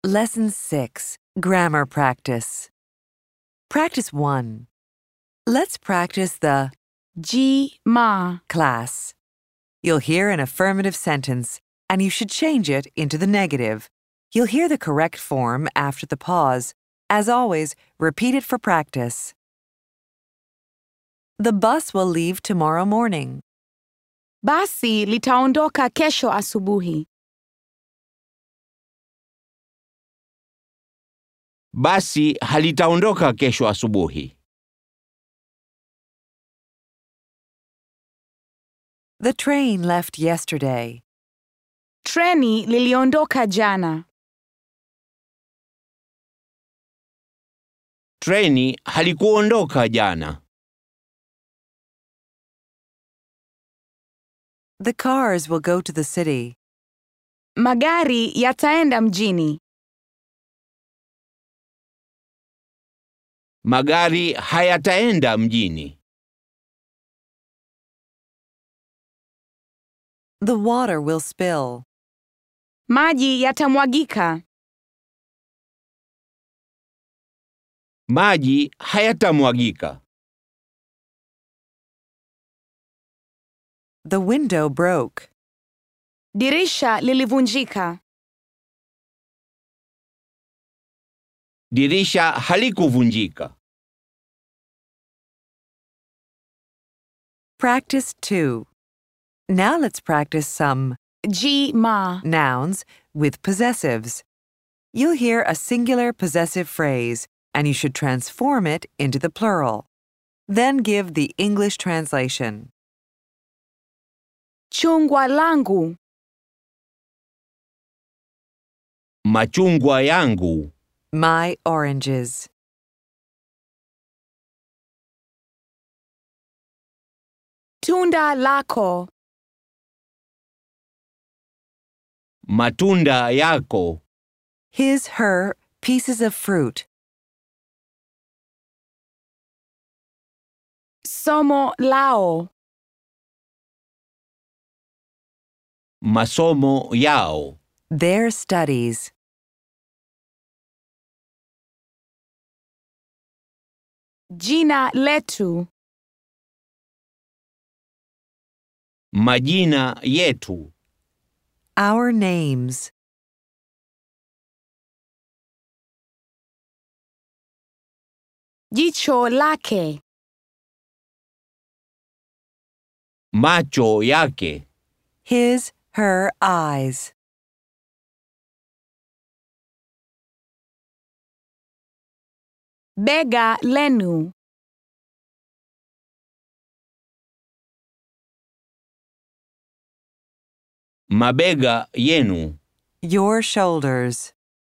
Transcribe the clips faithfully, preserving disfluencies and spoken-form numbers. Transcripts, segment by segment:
Lesson six, Grammar Practice. Practice one. Let's practice the G ma. class. You'll hear an affirmative sentence, and you should change it into the negative. You'll hear the correct form after the pause. As always, repeat it for practice. The bus will leave tomorrow morning. Basi litaondoka kesho asubuhi. Basi halitaondoka kesho asubuhi. The train left yesterday. Treni liliondoka jana. Treni halikuondoka jana. The cars will go to the city. Magari yataenda mjini. Magari hayataenda mjini. The water will spill. Maji yatamwagika. Maji hayatamwagika. The window broke. Dirisha lilivunjika. Dirisha halikuvunjika. Practice two. Now let's practice some G ma. nouns with possessives. You'll hear a singular possessive phrase, and you should transform it into the plural. Then give the English translation. Chungwa langu. Machungwa yangu. My oranges. Tunda lako. Matunda yako. His, her, pieces of fruit. Somo lao. Masomo yao. Their studies. Jina letu. Majina yetu. Our names. Jicho lake. Macho yake. His, her eyes. Bega lenu. Mabega yenu. Your shoulders.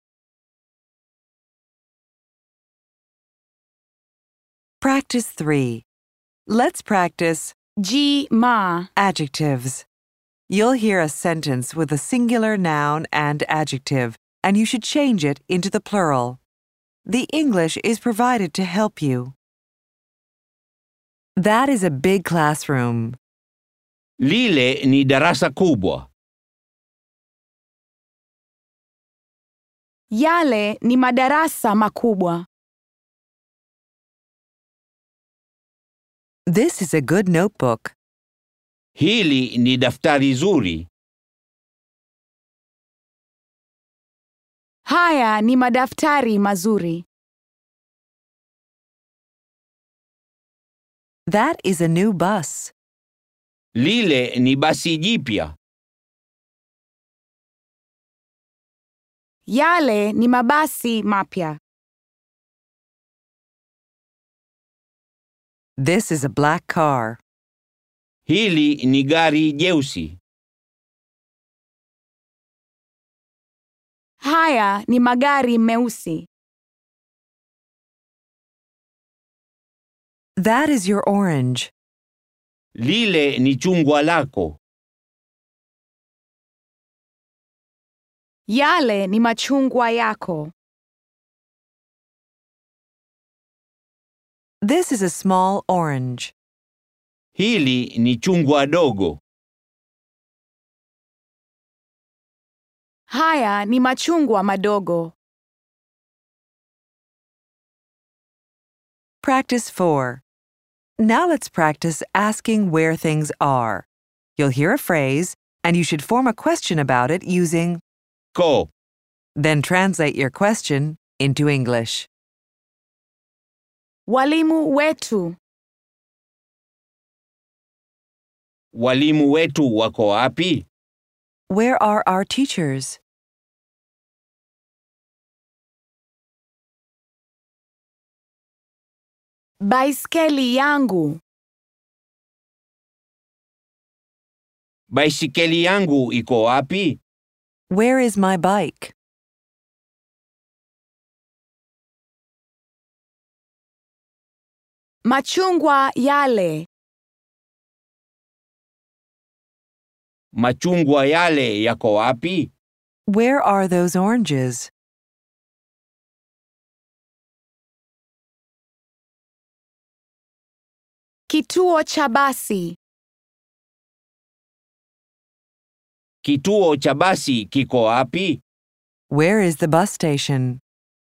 Practice three. Let's practice G ma. adjectives. You'll hear a sentence with a singular noun and adjective, and you should change it into the plural. The English is provided to help you. That is a big classroom. Lile ni darasa kubwa. Yale ni madarasa makubwa. This is a good notebook. Hili ni daftari zuri. Haya ni madaftari mazuri. That is a new bus. Lile ni basi jipya. Yale ni mabasi mapya. This is a black car. Hili ni gari jeusi. Haya ni magari meusi. That is your orange. Lile ni chungwa lako. Yale ni machungwa yako. This is a small orange. Hili ni chungwa dogo. Haya ni machungwa madogo. Practice four. Now let's practice asking where things are. You'll hear a phrase, and you should form a question about it using Ko. then translate your question into English. Walimu wetu. Walimu wetu wako wapi? Where are our teachers? Baiskeli yangu. Baisikeli yangu iko wapi? Where is my bike? Machungwa yale. Machungwa yale yako wapi? Where are those oranges? Kituo cha basi. Kituo cha basi kiko wapi? Where is the bus station?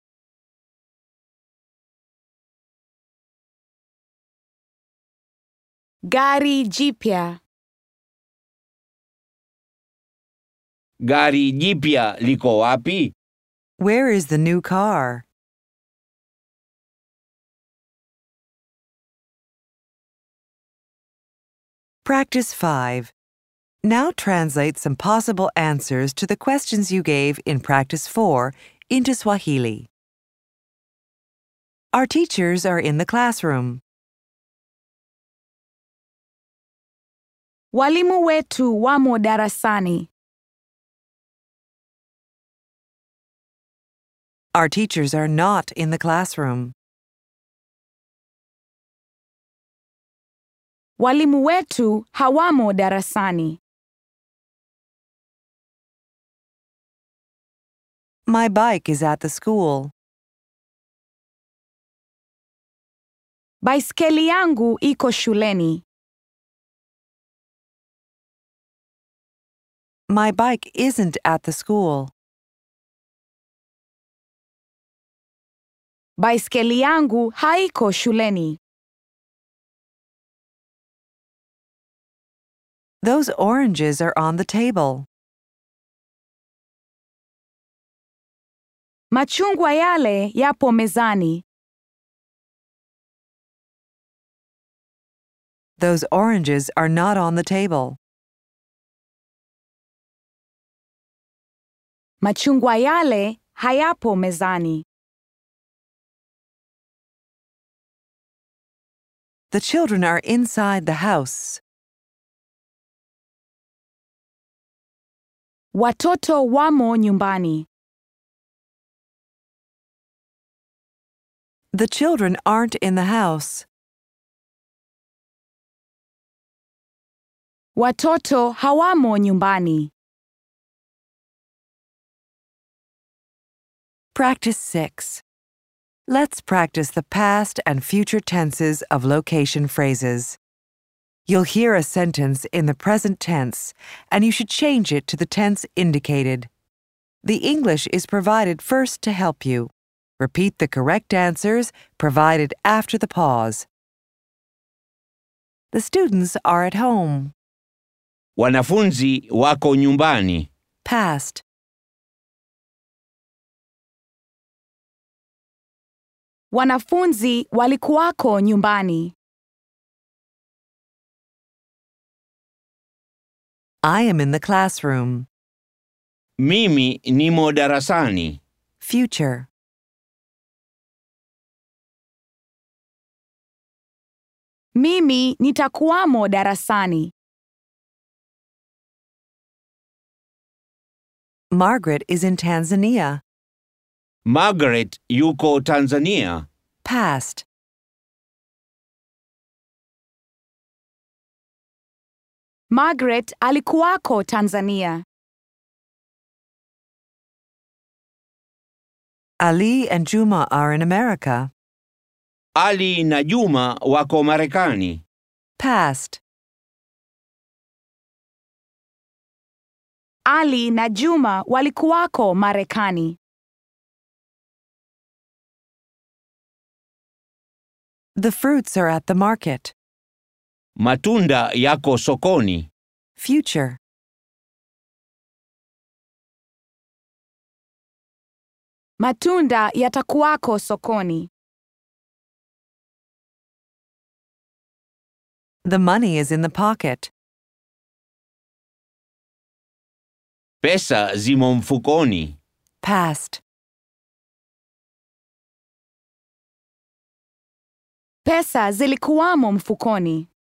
Gari jipya. Gari jipya liko wapi? Where is the new car? Practice five. Now translate some possible answers to the questions you gave in Practice four into Swahili. Our teachers are in the classroom. Walimu wetu wamo darasani. Our teachers are not in the classroom. Walimu wetu hawamo darasani. My bike is at the school. Baiskeli yangu iko shuleni. My bike isn't at the school. Baiskeli yangu haiko shuleni. Those oranges are on the table. Machungwa yale yapo mezani. Those oranges are not on the table. Machungwa yale hayapo mezani. The children are inside the house. Watoto wamo nyumbani. The children aren't in the house. Watoto hawamo nyumbani. Practice six. Let's practice the past and future tenses of location phrases. You'll hear a sentence in the present tense, and you should change it to the tense indicated. The English is provided first to help you. Repeat the correct answers provided after the pause. The students are at home. Wanafunzi wako nyumbani. Past. Wanafunzi walikuwako nyumbani. I am in the classroom. Mimi nimo darasani. Future. Mimi nitakuwamo darasani. Margaret is in Tanzania. Margaret yuko Tanzania. Past. Margaret alikuwako Tanzania. Ali and Juma are in America. Ali na Juma wako Marekani. Past. Ali na Juma walikuwako Marekani. The fruits are at the market. Matunda yako sokoni. Future. Matunda yatakuwako sokoni. The money is in the pocket. Pesa zimo mfukoni. Past. Pesa zilikuwamo mfukoni.